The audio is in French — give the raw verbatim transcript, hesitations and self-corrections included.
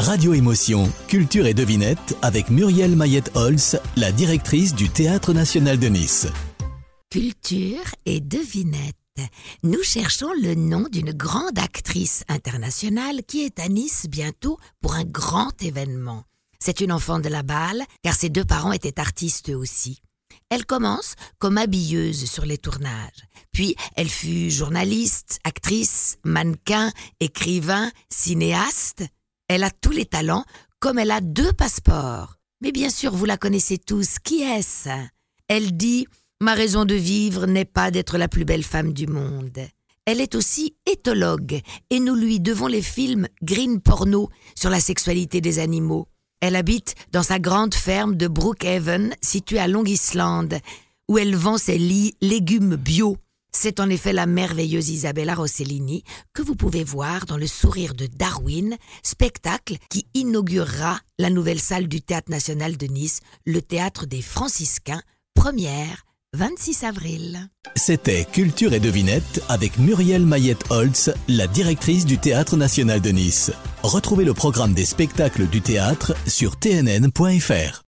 Radio Émotion, culture et devinette avec Muriel Mayette-Holz, la directrice du Théâtre National de Nice. Culture et devinette. Nous cherchons le nom d'une grande actrice internationale qui est à Nice bientôt pour un grand événement. C'est une enfant de la balle, car ses deux parents étaient artistes eux aussi. Elle commence comme habilleuse sur les tournages. Puis, elle fut journaliste, actrice, mannequin, écrivain, cinéaste. Elle a tous les talents, comme elle a deux passeports. Mais bien sûr, vous la connaissez tous. Qui est-ce ? Elle dit « Ma raison de vivre n'est pas d'être la plus belle femme du monde ». Elle est aussi éthologue et nous lui devons les films Green Porno sur la sexualité des animaux. Elle habite dans sa grande ferme de Brookhaven, située à Long Island, où elle vend ses li- légumes bio. C'est en effet la merveilleuse Isabella Rossellini que vous pouvez voir dans Le Sourire de Darwin, spectacle qui inaugurera la nouvelle salle du Théâtre National de Nice, le Théâtre des Franciscains, première, vingt-six avril. C'était Culture et devinette avec Muriel Mayette-Holz, la directrice du Théâtre National de Nice. Retrouvez le programme des spectacles du théâtre sur t n n point f r.